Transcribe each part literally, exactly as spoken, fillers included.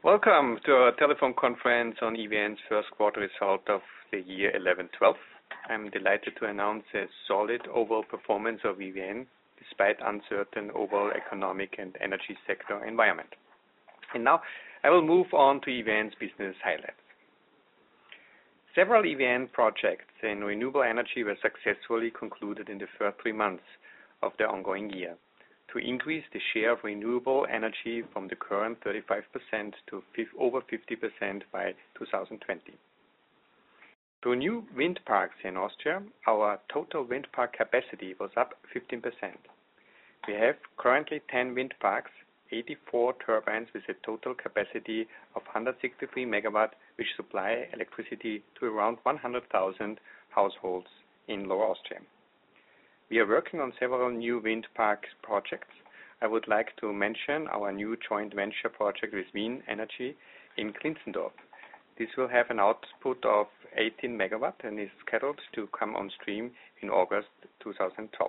Welcome to our telephone conference on E V N's first quarter result of the year eleven twelve. I'm delighted to announce a solid overall performance of E V N despite uncertain overall economic and energy sector environment. And now I will move on to E V N's business highlights. Several E V N projects in renewable energy were successfully concluded in the first three months of the ongoing year, to increase the share of renewable energy from the current thirty-five percent to over fifty percent by two thousand twenty. Through new wind parks in Austria, our total wind park capacity was up fifteen percent. We have currently ten wind parks, eighty-four turbines with a total capacity of one hundred sixty-three megawatts, which supply electricity to around one hundred thousand households in Lower Austria. We are working on several new wind park projects. I would like to mention our new joint venture project with Wien Energy in Klinzendorf. This will have an output of eighteen megawatts and is scheduled to come on stream in August two thousand twelve.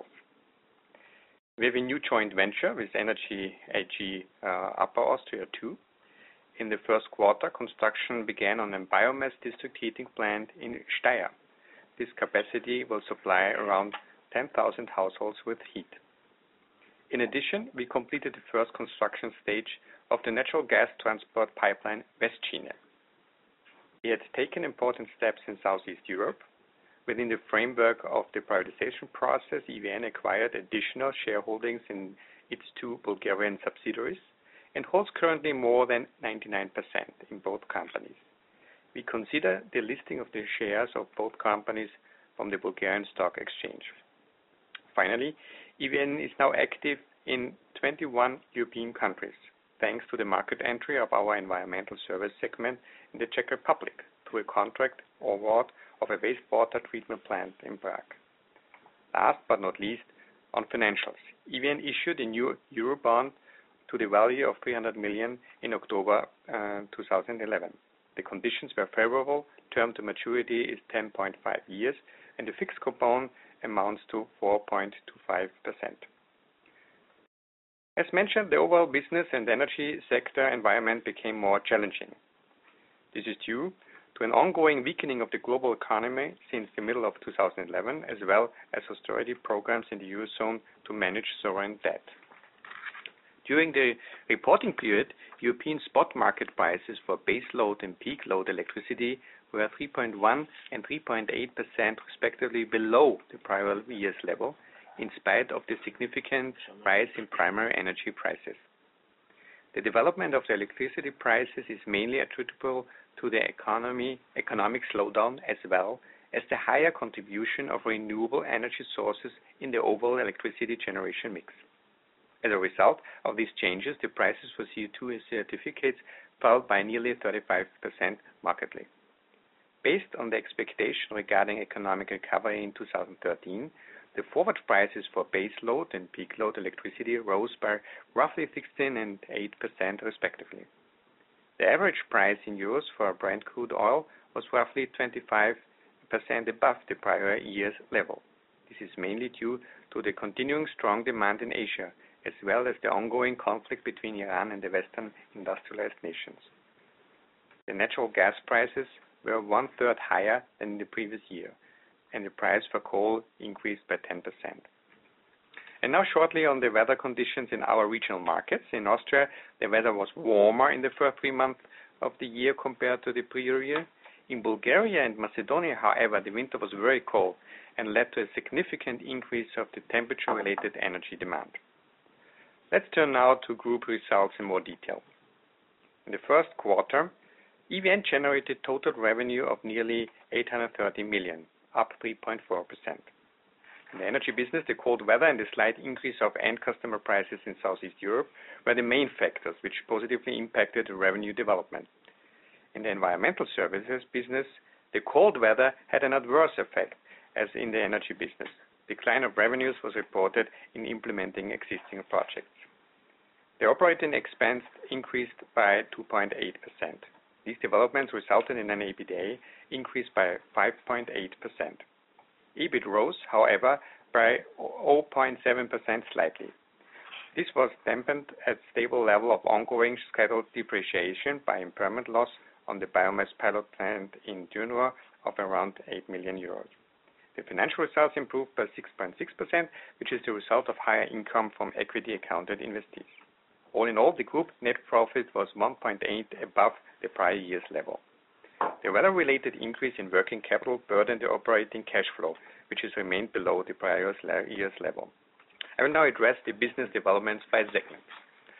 We have a new joint venture with Energy A G uh, Upper Austria two. In the first quarter, construction began on a biomass district heating plant in Steyr. This capacity will supply around ten thousand households with heat. In addition, we completed the first construction stage of the natural gas transport pipeline Westschiene. We had taken important steps in Southeast Europe. Within the framework of the privatization process, E V N acquired additional shareholdings in its two Bulgarian subsidiaries and holds currently more than ninety-nine percent in both companies. We consider the listing of the shares of both companies from the Bulgarian Stock Exchange. Finally, E V N is now active in twenty-one European countries, thanks to the market entry of our environmental service segment in the Czech Republic through a contract award of a wastewater treatment plant in Prague. Last but not least, on financials, E V N issued a new Eurobond to the value of three hundred million in October uh, two thousand eleven. The conditions were favorable, term to maturity is ten point five years, and the fixed coupon amounts to four point two five percent. As mentioned, the overall business and energy sector environment became more challenging. This is due to an ongoing weakening of the global economy since the middle of two thousand eleven, as well as austerity programs in the Eurozone to manage sovereign debt. During the reporting period, European spot market prices for base load and peak load electricity were three point one and three point eight percent respectively below the prior year's level, in spite of the significant rise in primary energy prices. The development of the electricity prices is mainly attributable to the economy, economic slowdown, as well as the higher contribution of renewable energy sources in the overall electricity generation mix. As a result of these changes, the prices for C O two certificates fell by nearly thirty-five percent markedly. Based on the expectation regarding economic recovery in two thousand thirteen, the forward prices for base load and peak load electricity rose by roughly sixteen and eight percent respectively. The average price in euros for Brent crude oil was roughly twenty-five percent above the prior year's level. This is mainly due to the continuing strong demand in Asia, as well as the ongoing conflict between Iran and the Western industrialized nations. The natural gas prices were one-third higher than in the previous year, and the price for coal increased by ten percent. And now shortly on the weather conditions in our regional markets. In Austria, the weather was warmer in the first three months of the year compared to the prior year. In Bulgaria and Macedonia, however, the winter was very cold and led to a significant increase of the temperature-related energy demand. Let's turn now to group results in more detail. In the first quarter, E V N generated total revenue of nearly eight hundred thirty million, up three point four percent. In the energy business, the cold weather and the slight increase of end customer prices in Southeast Europe were the main factors which positively impacted the revenue development. In the environmental services business, the cold weather had an adverse effect, as in the energy business. Decline of revenues was reported in implementing existing projects. The operating expense increased by two point eight percent. These developments resulted in an EBITDA increase by five point eight percent. EBIT rose, however, by zero point seven percent slightly. This was dampened at stable level of ongoing scheduled depreciation by impairment loss on the biomass pilot plant in Dürnrohr of around eight million euros. The financial results improved by six point six percent, which is the result of higher income from equity accounted investees. All in all, the group net profit was one point eight above the prior year's level. The weather-related increase in working capital burdened the operating cash flow, which has remained below the prior year's level. I will now address the business developments by segments.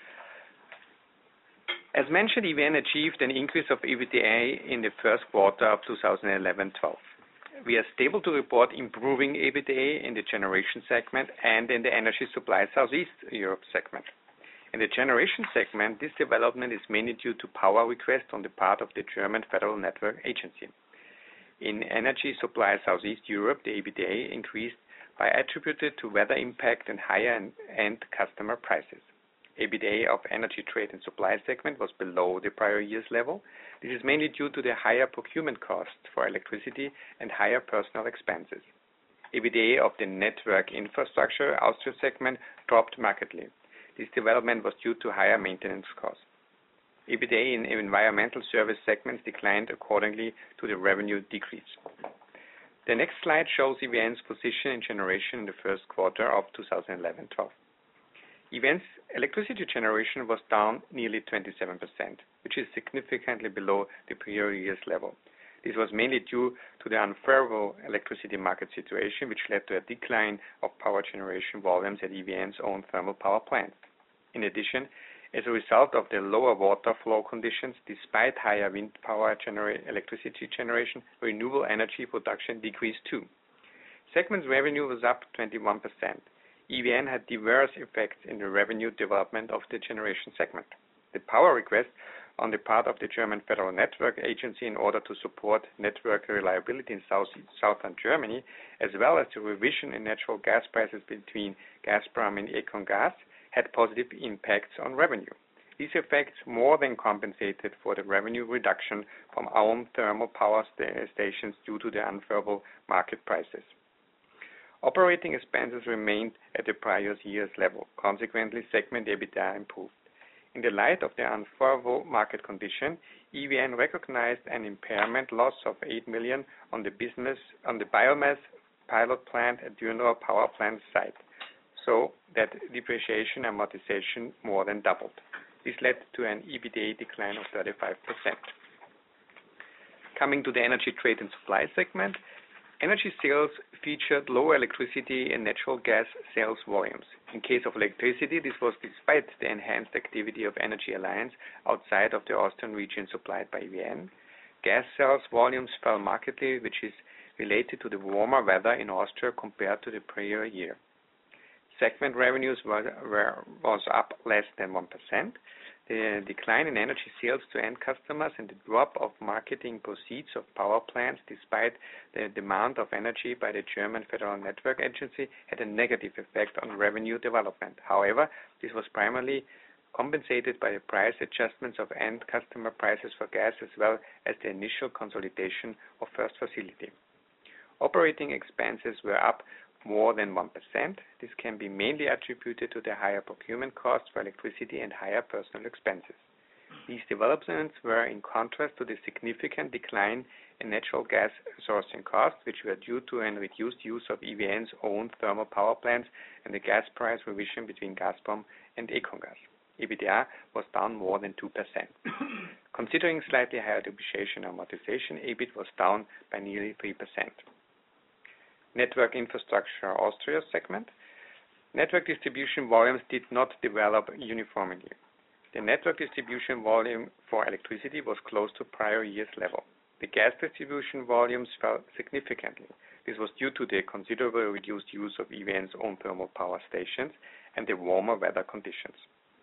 As mentioned, E V N achieved an increase of EBITDA in the first quarter of two thousand eleven twelve. We are stable to report improving EBITDA in the generation segment and in the energy supply Southeast Europe segment. In the generation segment, this development is mainly due to power requests on the part of the German Federal Network Agency. In energy supply Southeast Europe, the EBITDA increased by attributed to weather impact and higher end customer prices. EBITDA of energy trade and supply segment was below the prior year's level. This is mainly due to the higher procurement costs for electricity and higher personal expenses. EBITDA of the network infrastructure Austria segment dropped markedly. This development was due to higher maintenance costs. EBITDA in environmental service segments declined accordingly to the revenue decrease. The next slide shows E V N's position in generation in the first quarter of two thousand eleven twelve. E V N's electricity generation was down nearly twenty-seven percent, which is significantly below the prior year's level. This was mainly due to the unfavorable electricity market situation, which led to a decline of power generation volumes at E V N's own thermal power plants. In addition, as a result of the lower water flow conditions, despite higher wind power genera- electricity generation, renewable energy production decreased too. Segment's revenue was up twenty-one percent. E V N had diverse effects in the revenue development of the generation segment. The power request on the part of the German Federal Network Agency in order to support network reliability in south, southern Germany, as well as the revision in natural gas prices between Gazprom and EconGas, had positive impacts on revenue. These effects more than compensated for the revenue reduction from our own thermal power st- stations due to the unfavorable market prices. Operating expenses remained at the prior year's level. Consequently, segment EBITDA improved. In the light of the unfavorable market condition, E V N recognized an impairment loss of eight million on the business on the biomass pilot plant at Dürnrohr power plant site, so that depreciation and amortization more than doubled. This led to an EBITDA decline of thirty-five percent. Coming to the energy trade and supply segment, energy sales featured lower electricity and natural gas sales volumes. In case of electricity, this was despite the enhanced activity of Energy Alliance outside of the Austrian region supplied by E V N. Gas sales volumes fell markedly, which is related to the warmer weather in Austria compared to the prior year. Segment revenues were, were was up less than one percent. The decline in energy sales to end customers and the drop of marketing proceeds of power plants despite the demand of energy by the German Federal Network Agency had a negative effect on revenue development. However, this was primarily compensated by the price adjustments of end customer prices for gas as well as the initial consolidation of First Facility. Operating expenses were up more than one percent. This can be mainly attributed to the higher procurement costs for electricity and higher personal expenses. These developments were in contrast to the significant decline in natural gas sourcing costs, which were due to a reduced use of E V N's own thermal power plants and the gas price revision between Gazprom and EconGas. EBITDA was down more than two percent. Considering slightly higher depreciation and amortization, E B I T was down by nearly three percent. Network Infrastructure Austria segment. Network distribution volumes did not develop uniformly. The network distribution volume for electricity was close to prior year's level. The gas distribution volumes fell significantly. This was due to the considerably reduced use of E V N's own thermal power stations and the warmer weather conditions.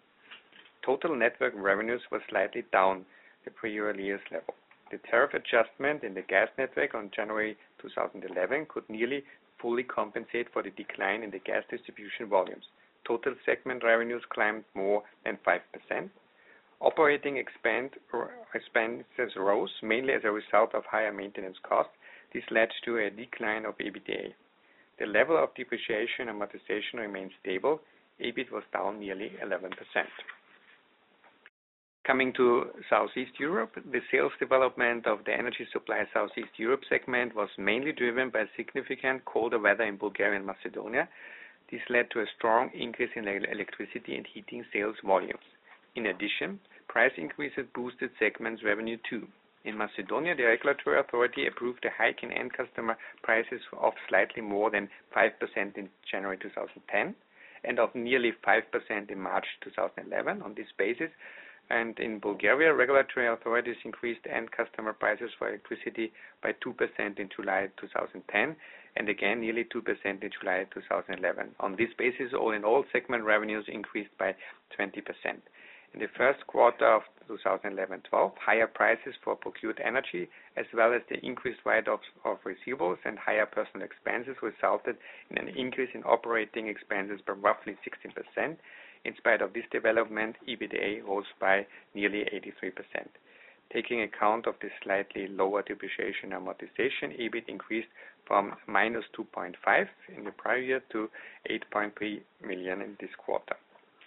Total network revenues were slightly down the prior year's level. The tariff adjustment in the gas network on January two thousand eleven could nearly fully compensate for the decline in the gas distribution volumes. Total segment revenues climbed more than five percent. Operating expend, expenses rose, mainly as a result of higher maintenance costs. This led to a decline of EBITDA. The level of depreciation and amortization remained stable. EBIT was down nearly eleven percent. Coming to Southeast Europe, the sales development of the Energy Supply Southeast Europe segment was mainly driven by significant colder weather in Bulgaria and Macedonia. This led to a strong increase in electricity and heating sales volumes. In addition, price increases boosted segment's revenue too. In Macedonia, the regulatory authority approved a hike in end customer prices of slightly more than five percent in January two thousand ten and of nearly five percent in March two thousand eleven. On this basis, and in Bulgaria, regulatory authorities increased end customer prices for electricity by two percent in July two thousand ten and again nearly two percent in July two thousand eleven. On this basis, all in all, segment revenues increased by twenty percent. In the first quarter of two thousand eleven twelve, higher prices for procured energy as well as the increased write-offs of receivables and higher personal expenses resulted in an increase in operating expenses by roughly sixteen percent. In spite of this development, EBITDA rose by nearly eighty-three percent. Taking account of the slightly lower depreciation and amortization, EBIT increased from minus two point five in the prior year to eight point three million in this quarter.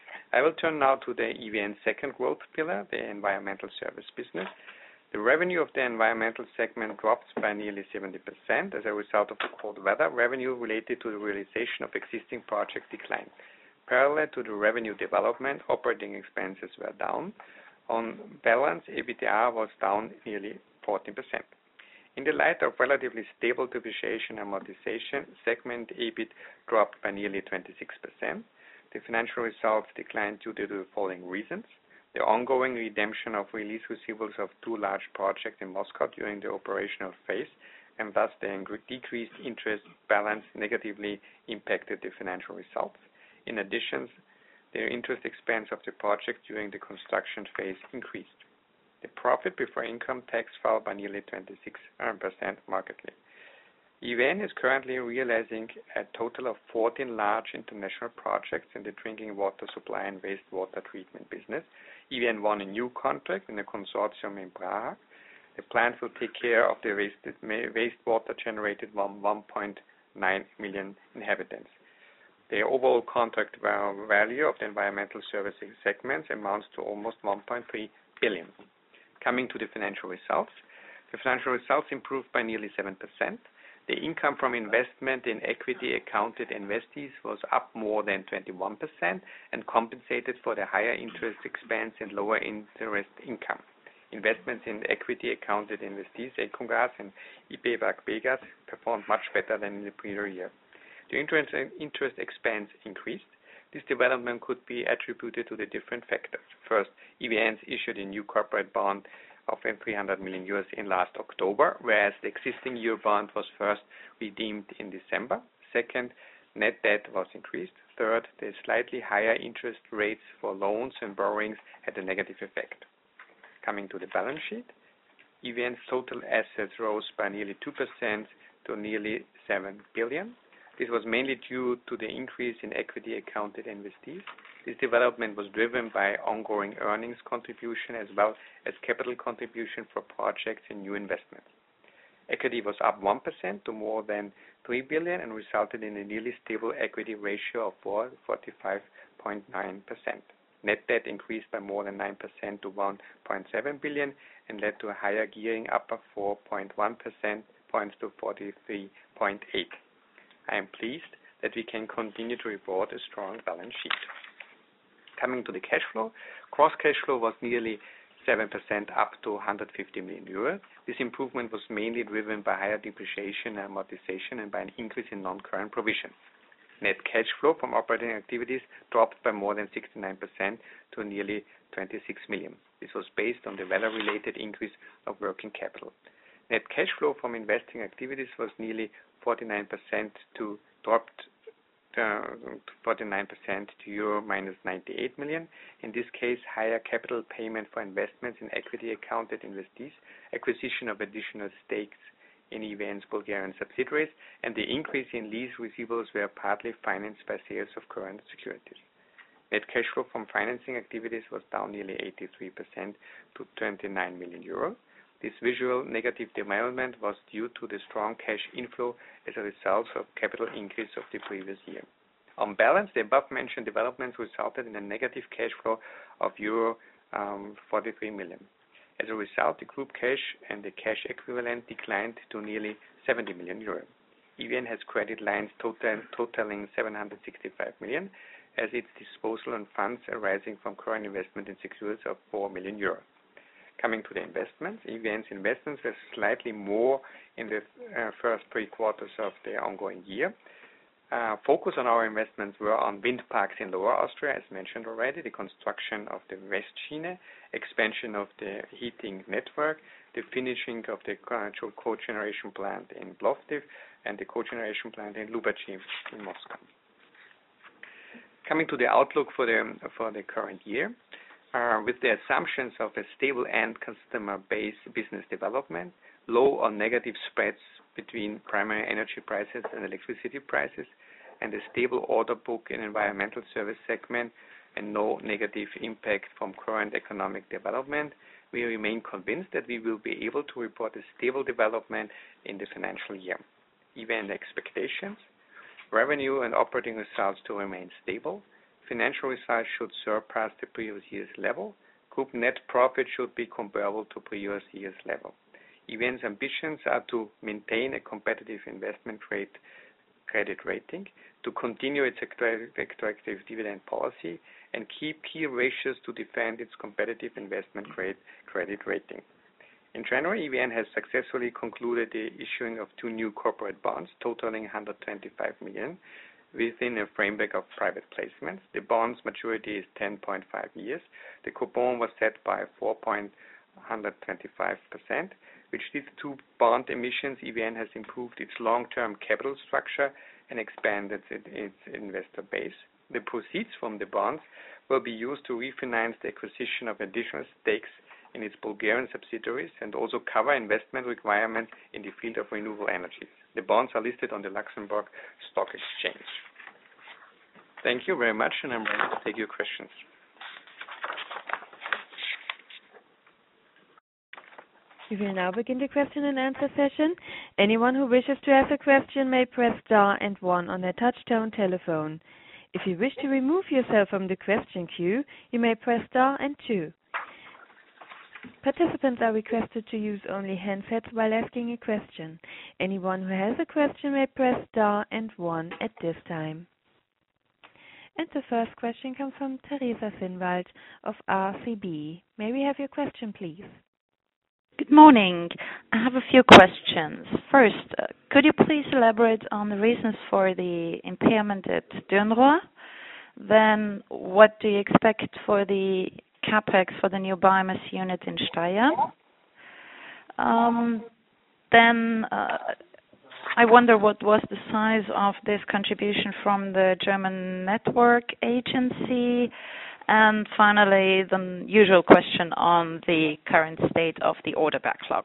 I will turn now to the E V N second growth pillar, the environmental service business. The revenue of the environmental segment dropped by nearly seventy percent as a result of the cold weather. Revenue related to the realization of existing projects declined. Parallel to the revenue development, operating expenses were down. On balance, EBITDA was down nearly fourteen percent. In the light of relatively stable depreciation and amortization, segment EBIT dropped by nearly twenty-six percent. The financial results declined due to the following reasons: the ongoing redemption of release receivables of two large projects in Moscow during the operational phase, and thus the decreased interest balance negatively impacted the financial results. In addition, the interest expense of the project during the construction phase increased. The profit before income tax fell by nearly twenty-six percent markedly. E V N is currently realizing a total of fourteen large international projects in the drinking water supply and wastewater treatment business. E V N won a new contract in a consortium in Prague. The plant will take care of the wastewater generated from one point nine million inhabitants. The overall contract value of the environmental services segments amounts to almost one point three billion. Coming to the financial results, the financial results improved by nearly seven percent. The income from investment in equity accounted investees was up more than twenty-one percent and compensated for the higher interest expense and lower interest income. Investments in equity accounted investees, Econgas and I P P A Vegas, performed much better than in the previous year. The interest, interest expense increased. This development could be attributed to the different factors. First, E V N issued a new corporate bond of three hundred million euros in last October, whereas the existing euro bond was first redeemed in December. Second, net debt was increased. Third, the slightly higher interest rates for loans and borrowings had a negative effect. Coming to the balance sheet, E V N's total assets rose by nearly two percent to nearly seven billion. This was mainly due to the increase in equity accounted investees. This development was driven by ongoing earnings contribution as well as capital contribution for projects and new investments. Equity was up one percent to more than three billion and resulted in a nearly stable equity ratio of forty-five point nine percent. Net debt increased by more than nine percent to one point seven billion and led to a higher gearing up of four point one percent points to forty-three point eight. I am pleased that we can continue to report a strong balance sheet. Coming to the cash flow, gross cash flow was nearly seven percent up to one hundred fifty million euros. This improvement was mainly driven by higher depreciation and amortization and by an increase in non-current provisions. Net cash flow from operating activities dropped by more than sixty-nine percent to nearly twenty-six million. This was based on the weather-related increase of working capital. Net cash flow from investing activities was nearly forty-nine percent to dropped uh, forty-nine percent to euro minus ninety-eight million. In this case, higher capital payment for investments in equity accounted investees, acquisition of additional stakes in E V N's Bulgarian subsidiaries, and the increase in lease receivables were partly financed by sales of current securities. Net cash flow from financing activities was down nearly eighty-three percent to twenty-nine million euros. This visual negative development was due to the strong cash inflow as a result of capital increase of the previous year. On balance, the above-mentioned developments resulted in a negative cash flow of euro um, forty-three million. As a result, the group cash and the cash equivalent declined to nearly seventy million euro. E V N has credit lines total, totaling seven hundred sixty-five million, as its disposal on funds arising from current investment in securities of four million euro. Coming to the investments, E V N's investments were slightly more in the uh, first three quarters of the ongoing year. Uh, focus on our investments were on wind parks in Lower Austria, as mentioned already, the construction of the Westschiene, expansion of the heating network, the finishing of the cogeneration plant in Plovdiv, and the cogeneration plant in Lubachi in Moscow. Coming to the outlook for the for the current year, uh, with the assumptions of a stable end customer base business development, low or negative spreads between primary energy prices and electricity prices, and a stable order book in environmental service segment, and no negative impact from current economic development, we remain convinced that we will be able to report a stable development in the financial year. E V N expectations: revenue and operating results to remain stable. Financial results should surpass the previous year's level. Group net profit should be comparable to previous year's level. E V N's ambitions are to maintain a competitive investment grade credit rating, to continue its attractive dividend policy, and keep key ratios to defend its competitive investment grade credit rating. In January, E V N has successfully concluded the issuing of two new corporate bonds totaling one hundred twenty-five million within a framework of private placements. The bond's maturity is ten point five years. The coupon was set by four point one two five percent. With these two bond emissions, E V N has improved its long-term capital structure and expanded its investor base. The proceeds from the bonds will be used to refinance the acquisition of additional stakes in its Bulgarian subsidiaries and also cover investment requirements in the field of renewable energies. The bonds are listed on the Luxembourg Stock Exchange. Thank you very much, and I'm ready to take your questions. We will now begin the question and answer session. Anyone who wishes to ask a question may press star and one on their touch-tone telephone. If you wish to remove yourself from the question queue, you may press star and two. Participants are requested to use only handsets while asking a question. Anyone who has a question may press star and one at this time. And the first question comes from Teresa Sinwald of R C B. May we have your question, please? Good morning. I have a few questions. First, uh, could you please elaborate on the reasons for the impairment at Dürnrohr? Then, what do you expect for the capex for the new biomass unit in Steyr? Um, then, uh, I wonder what was the size of this contribution from the German network agency. And finally, the usual question on the current state of the order backlog.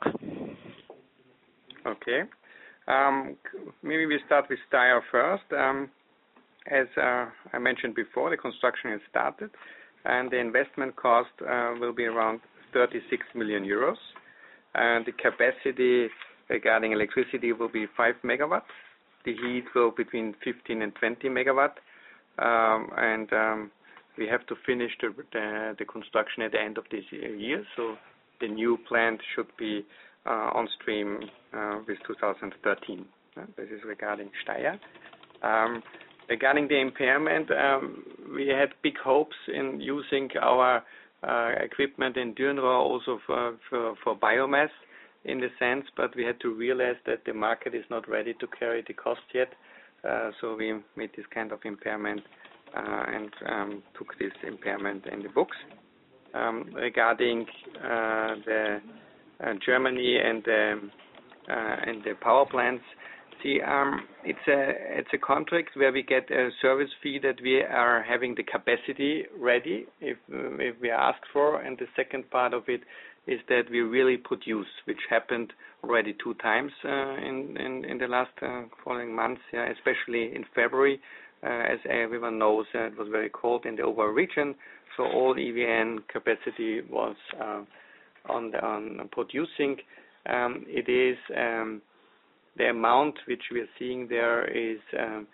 Okay. Um, maybe we start with Steyr first. Um, as uh, I mentioned before, the construction has started, and the investment cost uh, will be around thirty-six million euros. And the capacity regarding electricity will be five megawatts. The heat will be between fifteen and twenty megawatt. Um, and um, we have to finish the, the, the construction at the end of this year, so the new plant should be uh, on stream uh, with two thousand thirteen. Uh, this is regarding Steyr. Um, regarding the impairment, um, we had big hopes in using our uh, equipment in Dürnrohr also for, for, for biomass in the sense, but we had to realize that the market is not ready to carry the cost yet, uh, so we made this kind of impairment Uh, and um, took this impairment in the books. Um, regarding uh, the uh, Germany and the uh, and the power plants, see, um, it's a it's a contract where we get a service fee that we are having the capacity ready if uh, if we are asked for, and the second part of it is that we really produce, which happened already two times uh, in, in in the last uh, following months, yeah, especially in February. Uh, as everyone knows, uh, it was very cold in the overall region, so all E V N capacity was uh, on, the, on producing. Um, it is um, the amount which we are seeing there is um,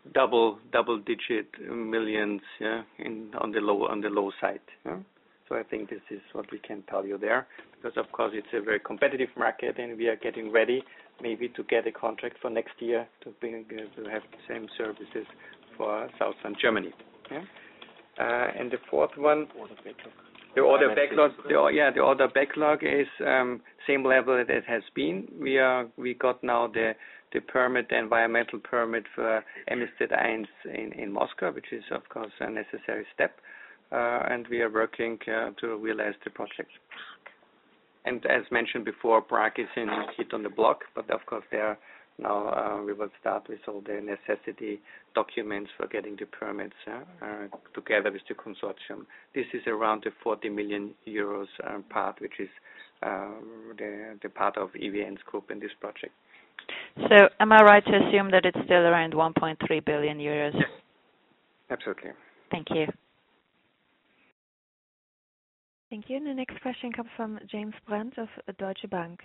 double double digit millions, yeah, in on the low on the low side. Yeah? So I think this is what we can tell you there, because of course it's a very competitive market, and we are getting ready maybe to get a contract for next year to bring uh, to have the same services for southern Germany. Yeah? Uh, and the fourth one, the order backlog. The, yeah, the order backlog is um, same level that it has been. We are we got now the the permit, the environmental permit for M S Z one in in Moscow, which is of course a necessary step, uh, and we are working uh, to realize the project. And as mentioned before, Prague is in hit on the block, but of course there now uh, we will start with all the necessity documents for getting the permits uh, uh, together with the consortium. This is around the forty million euros uh, part, which is uh, the, the part of E V N's group in this project. So am I right to assume that it's still around one point three billion euros? Yes, absolutely. Thank you. Thank you. And the next question comes from James Brandt of Deutsche Bank.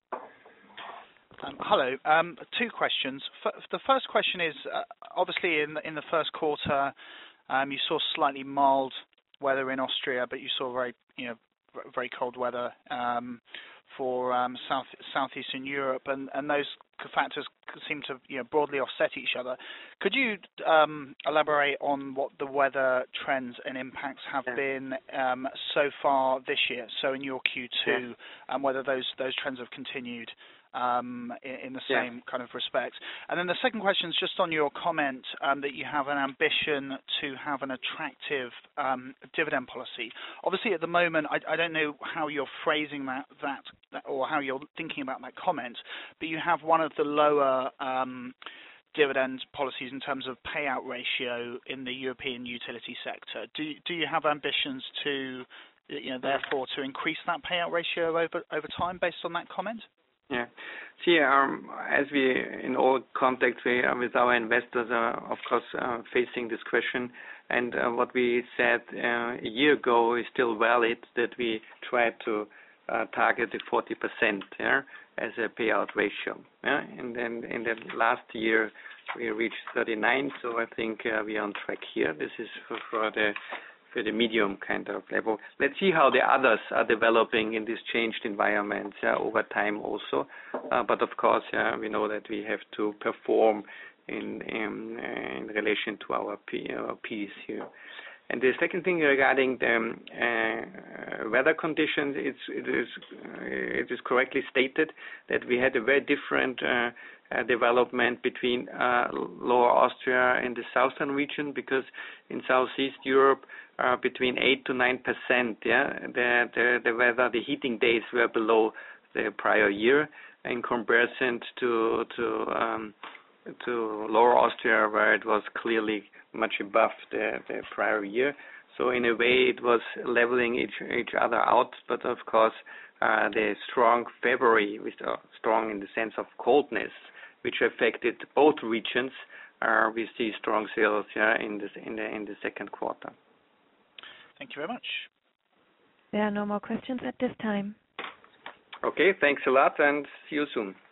Um, hello. Um, two questions. F- the first question is, uh, obviously in the, in the first quarter, um, you saw slightly mild weather in Austria, but you saw very, you know, very cold weather um, for um, south southeastern Europe, and, and those factors seem to, you know, broadly offset each other. Could you um, elaborate on what the weather trends and impacts have yeah. been um, so far this year? So in your Q two, yeah. and whether those those trends have continued um, in, in the same yeah. kind of respect. And then the second question is just on your comment um, that you have an ambition to have an attractive um, dividend policy. Obviously, at the moment, I, I don't know how you're phrasing that, that, that, or how you're thinking about that comment, but you have one of the lower um, dividend policies in terms of payout ratio in the European utility sector. Do, do you have ambitions to, you know, therefore, to increase that payout ratio over over time based on that comment? Yeah. See, um, as we, in all contacts we, uh, with our investors, are of course uh, facing this question, and uh, what we said uh, a year ago is still valid, that we try to uh, target the forty percent yeah, as a payout ratio. Yeah? And then in the last year we reached thirty-nine, so I think uh, we are on track here. This is for, for the for the medium kind of level. Let's see how the others are developing in this changed environment yeah, over time also. Uh, but of course, yeah, we know that we have to perform in in, in relation to our, P, our Ps here. And the second thing regarding the um, uh, weather conditions, it's, it is uh, it is correctly stated that we had a very different uh, uh, development between uh, Lower Austria and the southern region, because in Southeast Europe, uh, between eight to nine percent, yeah, the, the the weather, the heating days were below the prior year, in comparison to to um, to Lower Austria, where it was clearly much above the, the prior year. So in a way, it was leveling each each other out. But of course, uh, the strong February, with uh, strong in the sense of coldness, which affected both regions, uh, we see strong sales yeah, in this in the in the second quarter. Thank you very much. There are no more questions at this time. Okay, thanks a lot, and see you soon.